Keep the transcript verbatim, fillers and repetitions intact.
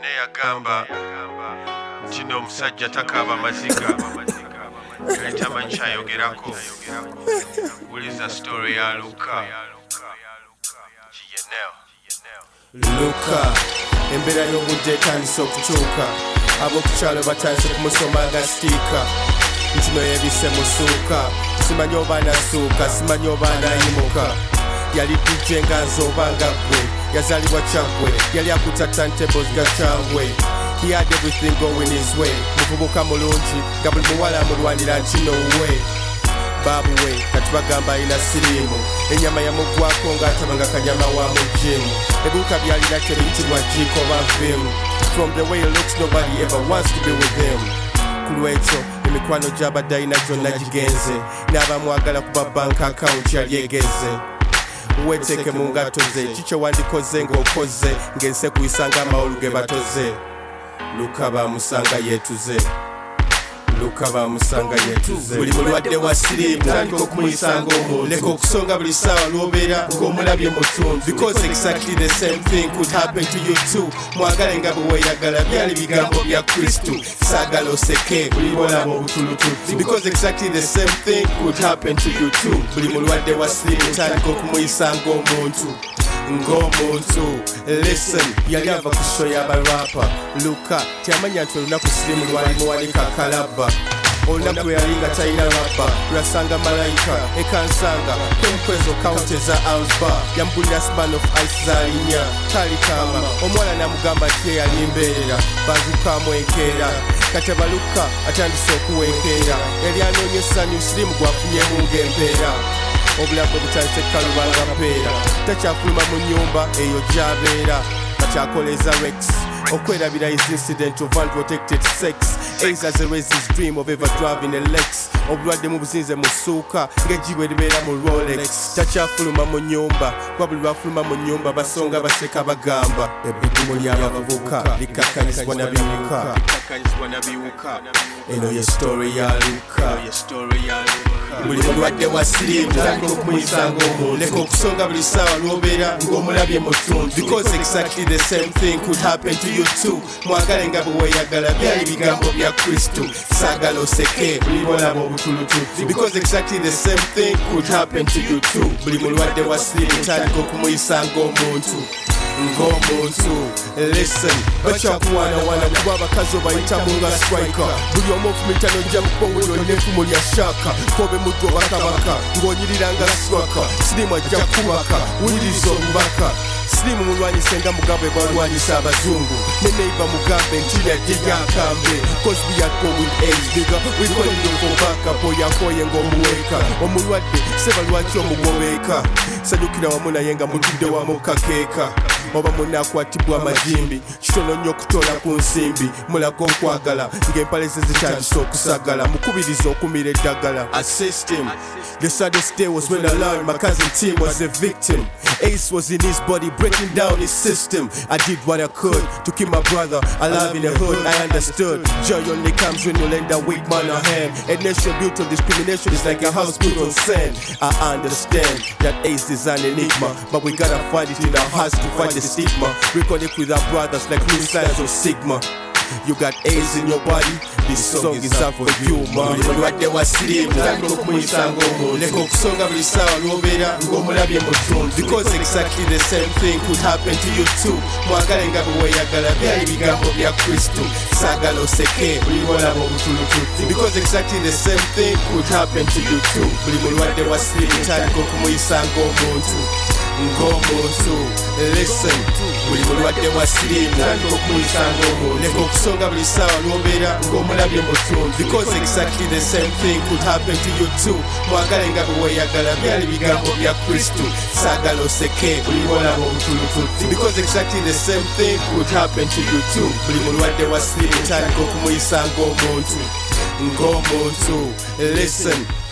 Nyine yagamba nti omusajja takaaba maziga kayitamanyi kyayogerako. Wuliza story ya Luka. Luka, embeera y'obudde etandise okukyuka, ab'okukyalo batandise kumusoma nga sitiika. Ntino yebise musuuka, simanyi oba anasuuka, simanyi oba anayimuka. Yali D J nga nze oba nga ggwe, yazaalibwa Kyaggwe, yali akuta turntables nga Kyangwe. He had everything going his way, muvubuka mulungi nga buli muwala amulwanira nti no way. Babu we, kati bagamba alina siriimu, ennyama yamugwako ng'atabanga kanyama wa mu gyimu. Ebiwuka by'alina tebiyitibwa jiiko oba vimu. From the way he looks, nobody ever wants to be with him. Ku lwekyo emikwano gy'abadde alina gyonna gigenze, n'abamwagala kuba bank account yali egeze. Weteeke mu ngato ze, kikyo wandikoze ng'okoze, ng'ense kuyisanga amawolu ge batoze. Luka bamusanga yeetuze, Luka bamusanga yeetuze. Buli mulwadde wa siriimu tandika okumuyisanga omuntu, leka okusonga buli ssaawa lw'obeera ng'omulabye mu ttuntu. Because exactly the same thing could happen to you too. Mwagale nga bwe weeyagala, byali bigambo bya Kristu, saagala oseke buli lw'olaba obutulututu. Because exactly the same thing could happen to you too. Buli mulwadde wa siriimu tandika okumuyisanga omuntu ng'omuntu. Listen, yali ava ku show y'abarapa. Luka teyamanya nti olunaku siriimu lwali muwanika kalaba. Olunaku lwe yali nga talina rapa, lwasanga malayika ekansanga kwemukwezo kaunti eza Alba. Yamugulira span of ice z'alinnya talikama, omuwala n'amugamba nti ye yali mbeerera, baazukaamu enkeera. Kataba Luka atandise okuweekeera, yali anoonya essanyu siriimu gwafunyemu ng'empeera. Obulamu butandise kalubanga mpeera, takyafuluma mu nnyumba eyo gy'abeera. Bakyakoleza Rex okwerabira his incident of unprotected sex. Ace has erased his dream of ever driving a Lex. Obulwadde mu buzinze mu ssuuka ng'ejjibwe libeera mu Rolex. Takyafuluma mu nnyumba, kuba buli lwafuluma mu nnyumba basonga baseka bagamba ebbidumu ly'abavubuka likkakkanyizibwa na biwuka. Eno ye story ya Luka. Buli mulwadde wa siriimu tandika okumuyisanga omuntu, leka okusonga buli ssaawa lw'obeera ng'omulabye mu ttuntu. Because exactly the same thing could happen to you too. Mwagale nga bwe weeyagala, byali bigambo bya Kristu, saagala oseke buli lw'olaba obutulututu. Because exactly the same thing could happen to you too. Buli mulwadde wa siriimu tandika okumuyisanga omuntu ng'omuntu. Listen, bakyakuwaanawaana kuba abakazi obayitamu nga striker. Buli omu ofumita n'ojja mu kkongolyo n'effumu lya shaaka. Kobe muddu obakabaka ng'onyirira nga swaka, siriimu ajja kubaka, wuliriza obubaka. Siriimu mulwanyise nga Mugabe bwalwanyisa abazungu, ne neighbor mugambe nti yajje gyakambe. Cause we are go with age bigger, we call it for backup. Oyakoye ng'omuweeka, omulwadde seba lwaki omugobeeka. Sanyukira wamu naye nga mutudde wamu kakeeka. Oba munaakwatibwa amajimbi, kitono nnyo okutola ku nsimbi. Mulaga okwagala ng'empale ze zitandise okusagala, mukubiriza okumira eddagala. Assist him. The saddest day was when I learned my cousin Tim was a victim. Ace was in his body breaking down his system. I did what I could to keep my brother alive in the hood. I understood joy only comes when you lend a weak man a hand. A nation built on discrimination is like a house built on sand. I understand that Ace is an enigma, but we gotta find it in our hearts to fight the stigma. We connect with our brothers like new signs of Sigma. You got A's in your body, this song is up for you, man. Buli mulwadde wa siriimu tandika okumuyisanga omuntu, leka okusonga buli ssaawa lw'obeera ng'omulabye mu ttuntu. Because exactly the same thing could happen to you too. Mwagale nga bwe weeyagala, byali bigambo bya Kristu, saagala oseke buli lw'olaba obutulututu. Because exactly the same thing could happen to you too. Buli mulwadde wa siriimu tandika okumuyisanga omuntu ng'omuntu. Listen, buli mulwadde wa siriimu tandika okumuyisanga omuntu, leka okusonga buli ssaawa lw'obeera ng'omulabye mu ttuntu. Because exactly the same thing could happen to you too. Mwagale nga bwe weeyagala, byali bigambo bya Kristu, saagala oseke buli lw'olaba obutulututu. Because exactly the same thing could happen to you too. Buli mulwadde wa siriimu tandika okumuyisanga omuntu ng'omuntu. Listen.